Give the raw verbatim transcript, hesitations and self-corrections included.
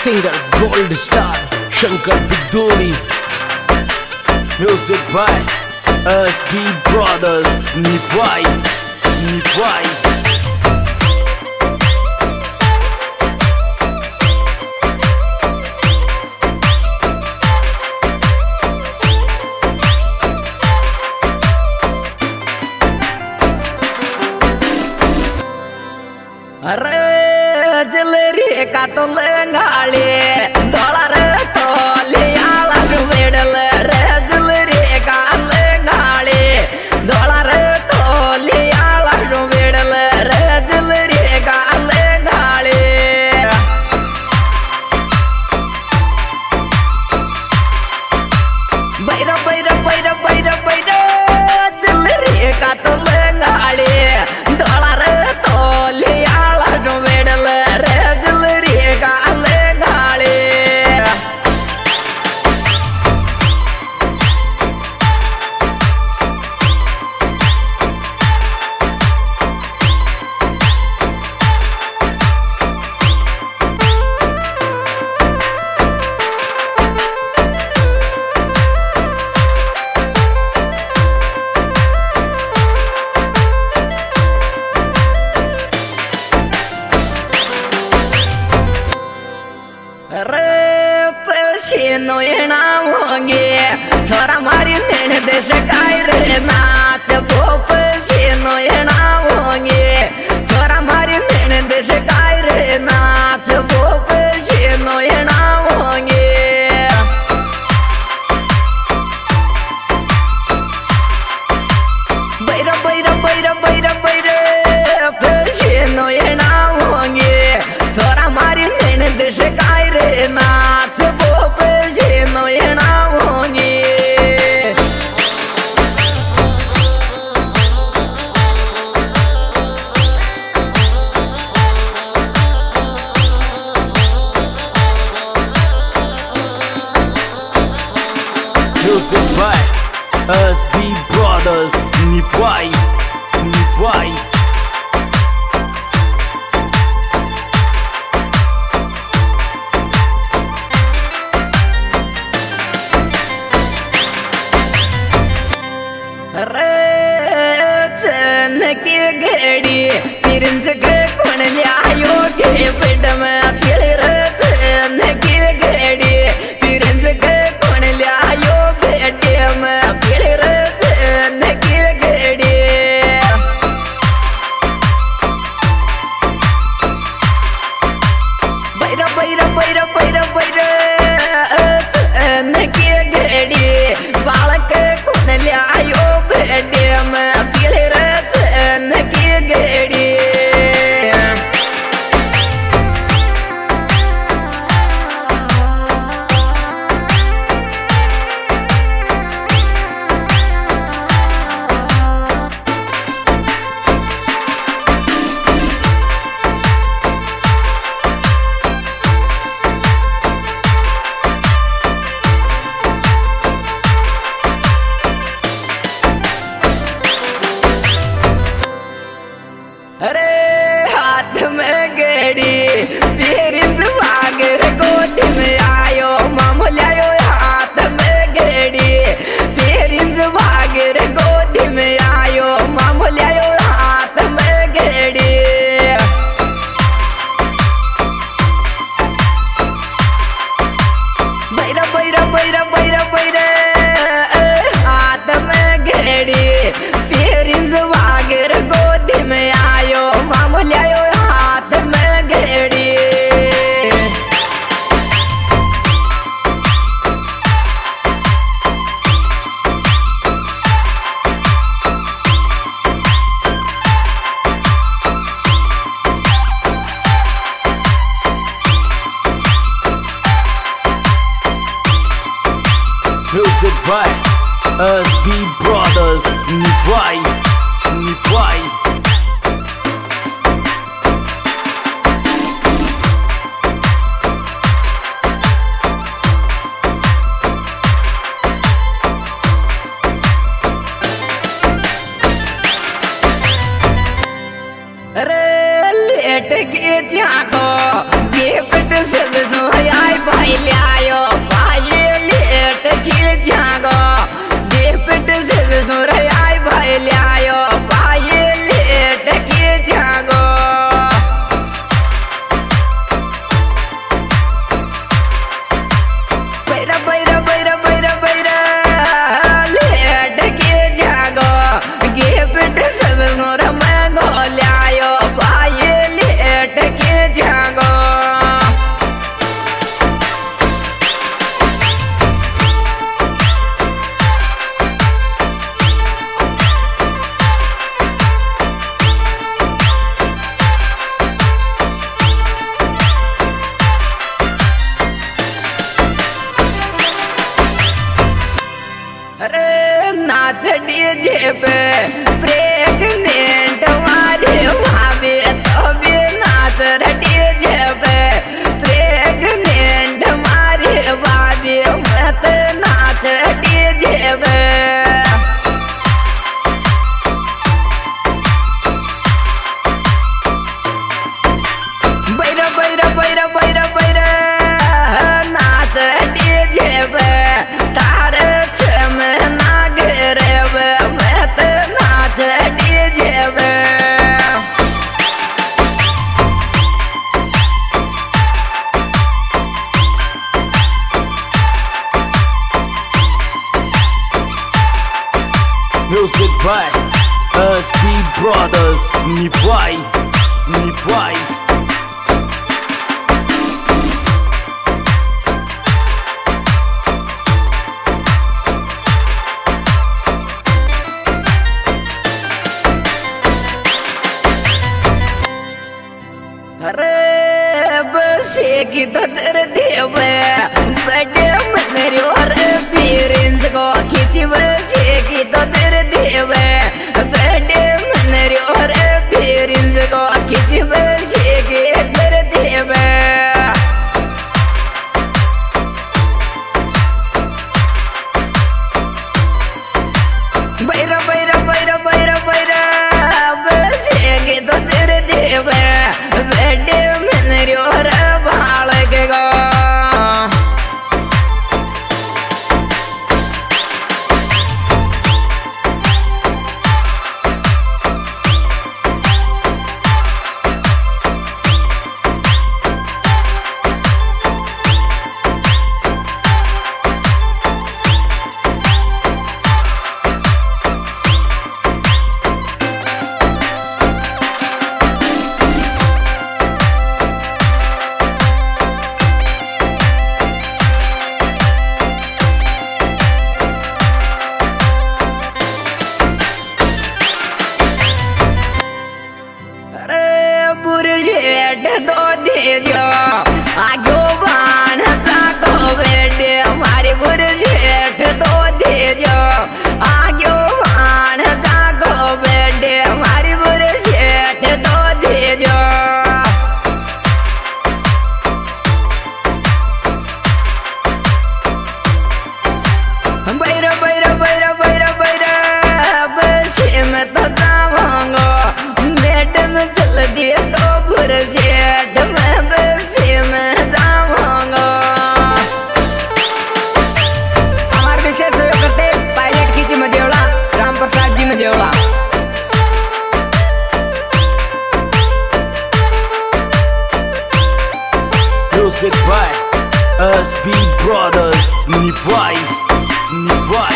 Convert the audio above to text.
singer Gold Star Shankar Biduri. Music by S B Brothers. Nivai, Nivai. अरे जलरी का तो लंगाले धोला रे तो लियाला जुवेडल रे जलरी का लंगाले धोला रे तो लियाला जुवेडल रे जलरी का लंगाले बैरा बैरा बैरा बैरा बैरा जलरी का तो लंगाले धोला रे तो लियाला जुवेडल रे जलरी का लंगाले नो ये नाम होंगे छोरा मारी नेण देश काय रे नाच भोप नो ये नाम होंगे छोरा मारी नेण देश काय रे नाच भोप नो ये नाम होंगे बैरा बैरा बैरा बैरा बैरा नो ये नाम होंगे छोरा मारी नेण देश काय रे नाच भोप नो ये नाम होंगे Music by S B Brothers. Nivai, Nivai. की गेड़ी प्रिंस के कौन लियायो के पेट में तिल रचन की गेड़ी प्रिंस के कौन लियायो पेट में तिल रचन की गेड़ी बैरा बैरा बैरा बैरा बैरा की गेड़ी बालक कौन लियायो पेट में तिल रचन की गेड़ी अरे हाथ में गेड़ी पेरिस भागर गोदी में आयो मामू लायो हाथ में गेड़ी पेरिस भागर गोदी में आयो मामू लायो हाथ में गेड़ी बैरा बैरा बैरा बैरा बैरा हाथ में गेड़ी पेरिस भागर गोदी में आयो मामू लायो हाथ में गेड़ी Music by S B Brothers. Nivai, Nivai. अरे लेट के जाको गिफ्ट सब सोया भाई लियायो भाई लेट की जागो देपट से सुर आई भाई लियायो भाई लेट की जागो बैरा बैरा बैरा बैरा बैरा लेट की जागो गिफ्ट सब सुर मैं गो लियायो भाई लेट की जागो अरे नाच डीजे पे प्रेग्नेंट मारे भाभी तो भी नाच डीजे पे प्रेग्नेंट मारे भाभी मत नाच डीजे पे बैरा बैरा बैरा बैरा बैरा नाच डीजे पे तार Music by S B Brothers. Nivai, Nivai. अरे बस की तो तेरे देवे बड़े मेरे और पीरिंस को खींची बस की तो तेरे देवे बड़े मेरे और पीरिंस को खींची बस की तेरे देवे बैरा बैरा बैरा बैरा बैरा बस की तो तेरे देवे बड़े मेरे और भाल के गो बुरजेट दो दे जो आगो बाण जागो बेटे हमारी बुरजेट दो दे जो आगो बाण जागो बेटे हमारी बुरजेट दो दे जो बैरा बैरा बैरा बैरा बैरा बस में तो जाऊंगा मैडम चल दिए तो बुरजेट मैं बस में जाऊंगा हमारे विशेष करते पायलट की जी मजेवला Ram Prasad ji मजेवला Music by S B Brothers. Nivai, Nivai.